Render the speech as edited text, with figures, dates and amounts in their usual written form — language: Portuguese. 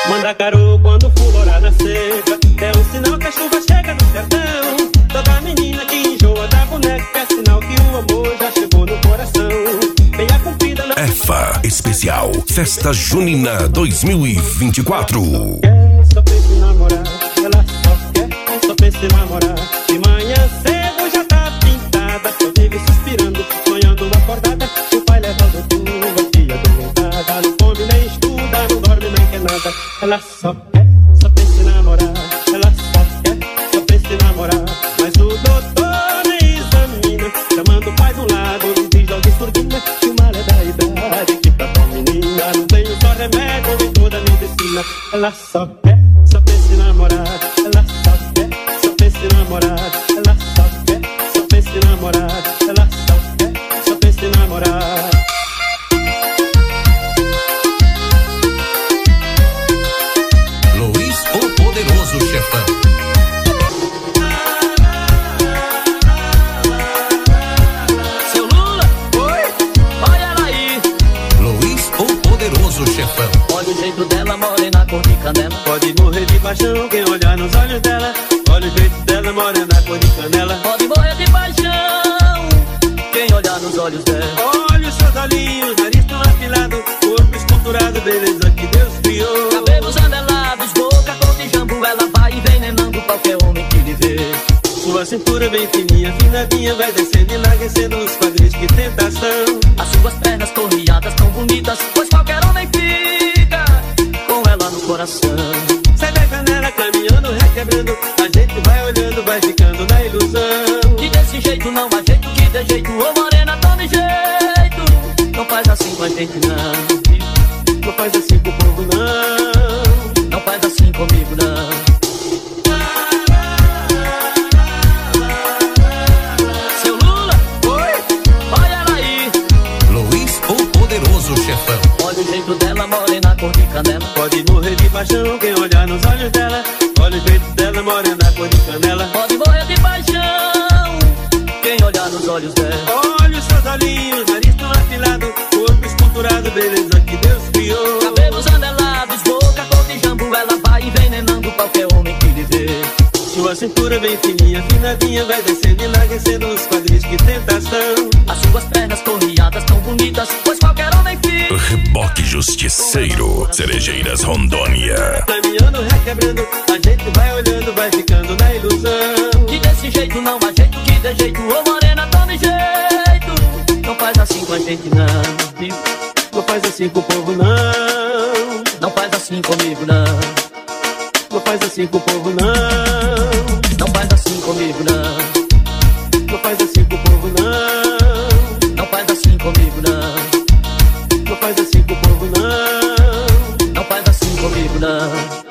Mandacaru quando florar na seca é um sinal que a chuva chega no sertão. Toda menina que enjoa da boneca é sinal que o amor já chegou no coração. Meia comprida não... EFA Especial Festa Junina 2024. Só pensa em namorar, ela só pensa em namorar. De manhã cedo já tá pintada, só vive suspirando, sonhando acordada. O pai leva ao doutor, a filha adoentada, não come nem estuda, não dorme nem quer nada. Ela só pensa em namorar, ela só pensa em namorar. Mas o doutor nem examina, chamando o pai do lado e diz logo surdina que o mal é da idade, que pra tal menina não tem só remédio, tem toda a medicina. Ela só pensa em namorar, ela só pensa em namorar, ela só pensa em namorar, ela só pensa em namorar. Luiz, o poderoso chefão. Seu Lula, oi, olha ela aí. Luiz, o poderoso chefão. Olha o jeito dela, morena, cor de canela. Pode morrer de paixão quem olhar nos olhos dela. Olha o jeito dela, morena, cor de canela. Pode morrer de paixão quem olhar nos olhos dela. Olha os seus olhinhos, nariz tão afilado, corpo esculturado, beleza que Deus criou. Cabelos andelados, boca cor de jambu. Ela vai envenenando qualquer homem que lhe vê. Sua cintura bem fininha, afinadinha, vai descendo e enlarguecendo os quadris, que tentação. As suas pernas torneadas tão bonitas, pois qualquer homem fica com ela no coração. Sai da janela caminhando, requebrando, a gente vai olhando, vai ficando na ilusão. E desse jeito não há jeito que dê jeito. Ô morena, tome jeito, não faz assim com a gente não. Não faz assim com o povo não. Não faz assim comigo não. Seu Lula, oi, olha ela aí. Luiz, o poderoso chefão. Olha o jeito dela, morena, cor de canela. Pode morrer de paixão quem olhar nos olhos dela. Olha o jeito dela, morena, cor de canela. Pode morrer de paixão quem olhar nos olhos dela. Olha os seus olhinhos, nariz tão afilado, corpo esculturado, beleza que Deus criou. Cabelos andelados, boca cor de jambu. Ela vai envenenando qualquer homem que lhe vê. Sua cintura bem fininha, afinadinha, vai descendo e enlarguecendo os quadris, que tentação. As suas pernas torneadas tão bonitas, pois qualquer homem fica. Reboque Justiceiro, Cerejeiras Rondônia. Caminhando, requebrando, a gente vai olhando, vai ficando na ilusão. E desse jeito não há jeito que dê jeito. Ô morena, tome jeito, não faz assim com a gente não. Não faz assim com o povo não. Não faz assim comigo não. Não faz assim com o povo não. Não faz assim comigo não. Não faz assim com o povo não. Não faz assim comigo não. Não faz assim com o povo não. Não faz assim comigo não.